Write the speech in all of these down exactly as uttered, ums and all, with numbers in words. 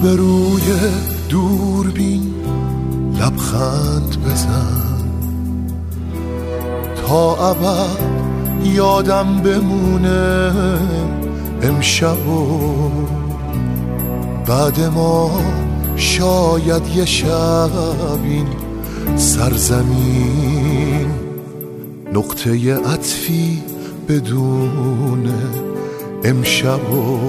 روبروی دوربین لبخند بزن تا ابد یادم بمونه امشب و بعد ما شاید یه شب این سرزمین نقطه عطفی بدون امشب و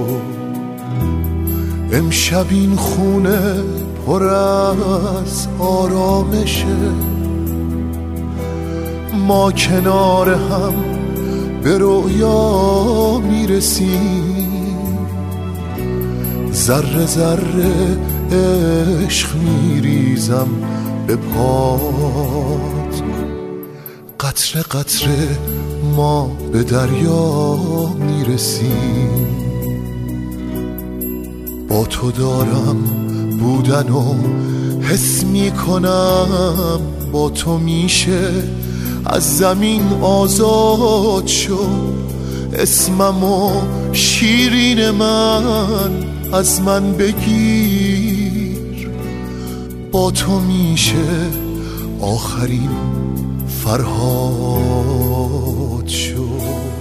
امشب این خونه پر از آرامشه، ما کنار هم به رویا میرسیم، ذره ذره عشق میریزم به پات، قطره قطره ما به دریا میرسیم. با تو دارم بودن و حس میکنم، با تو میشه از زمین آزاد شد، اسمم و شیرین من از من بگیر، با تو میشه آخرین فرهاد شد.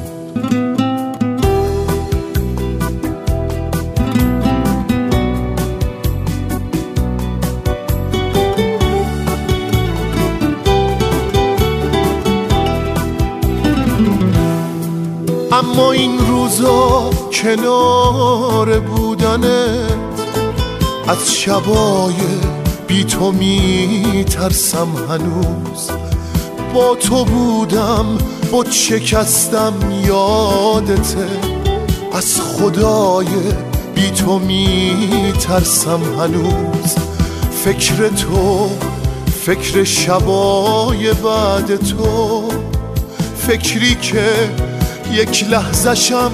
اما این روزا کنار بودنت از شبای بی تو می ترسم هنوز، با تو بودم بود شکستم یادته، از خدای بی تو می ترسم هنوز، فکر تو فکر شبای بعد تو، فکری که یک لحظه‌شم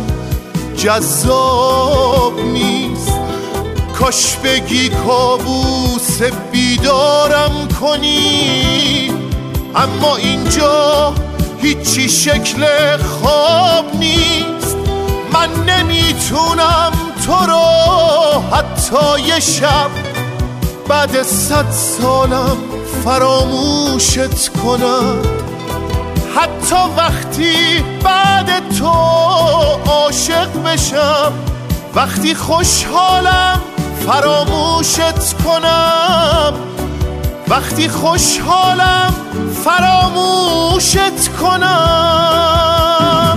جذاب نیست، کاش بگی کابوس بیدارم کنی، اما اینجا هیچی شکل خواب نیست، من نمیتونم تو رو حتی یه شب بعد صد سالم فراموشت کنم، حتی وقتی بعد تو عاشق بشم، وقتی خوشحالم فراموشت کنم، وقتی خوشحالم فراموشت کنم.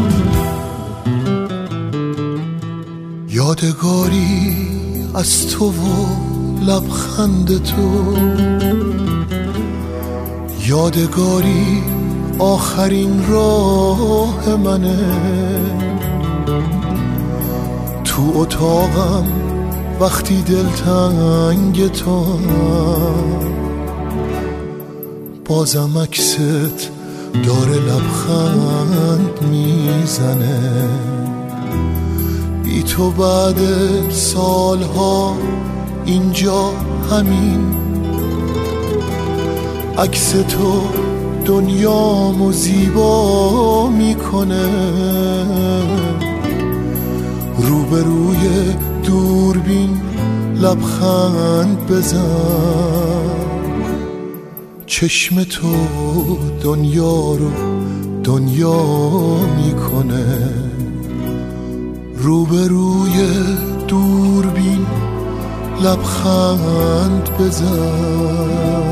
یادگاری از تو و لبخند تو، یادگاری آخرین راه منه، تو اتاقم وقتی دلتنگ تو بازم عکست داره لبخند میزنه، بی تو بعد سالها اینجا همین عکس تو دنیامو زیبا میکنه، روبروی دوربین لبخند بزن، چشم تو دنیا رو دنیا میکنه، روبروی دوربین لبخند بزن.